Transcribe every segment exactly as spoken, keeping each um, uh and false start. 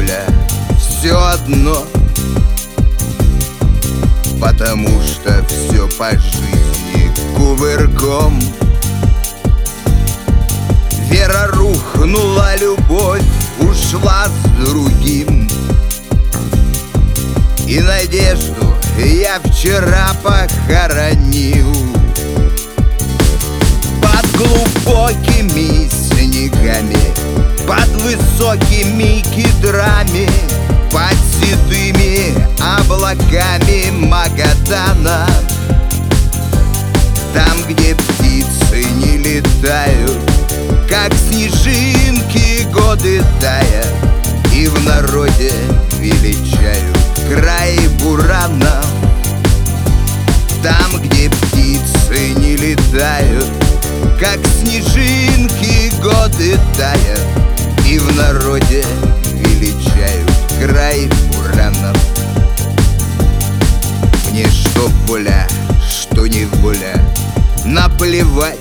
воля, все одно, потому что все по жизни кувырком. Вера рухнула, любовь ушла с другим, и надежду я вчера похоронил. Под глубокими снегами, под высокими кедрами, под седыми облаками Магадана, там, где птицы не летают, как снежинки годы тая, и в народе величают край бурана. Там, где птицы не летают, как снежинки годы тая, и в народе величают край буранов. Мне что воля, что не воля, наплевать.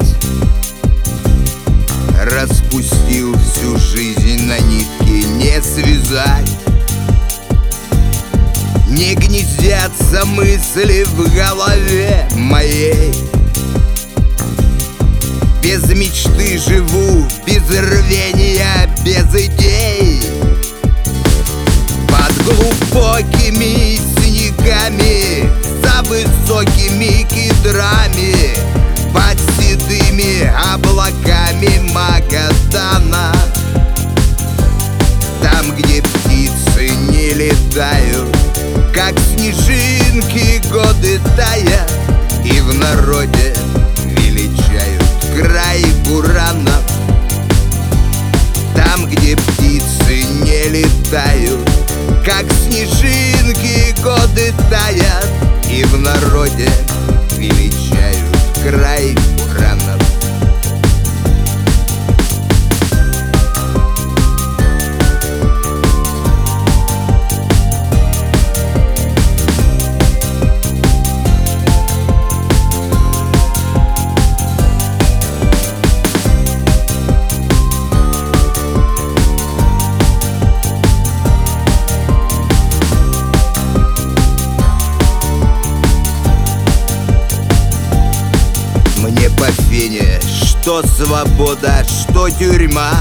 Распустил всю жизнь на нитки, не связать. Не гнездятся мысли в голове моей. Без мечты живу, без рвения, без идей. Под глубокими снегами, за высокими кедрами, под седыми облаками Магадана, там, где птицы не летают, как снежинки годы тая, и в народе величают край буранов. Там, где птицы не летают, как снежинки годы таят, и в народе величают край буранов. Мне по фене, что свобода, что тюрьма.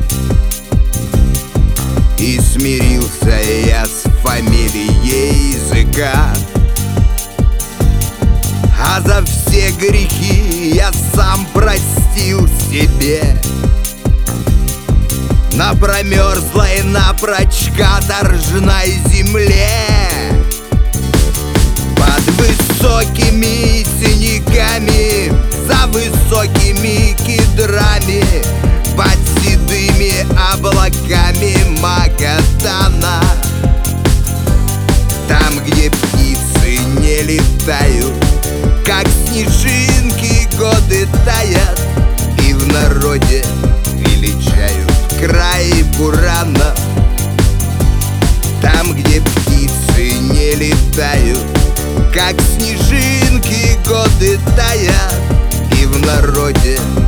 И смирился я с фамилией языка. А за все грехи я сам простил себе. На промерзлой напрочь каторжной земле, под высокими снегами, за высокими кедрами, под седыми облаками Магадана, там, где птицы не летают, как снежинки годы таят, и в народе величают край бурана. Там, где птицы не летают, как снежинки годы таят, и в народе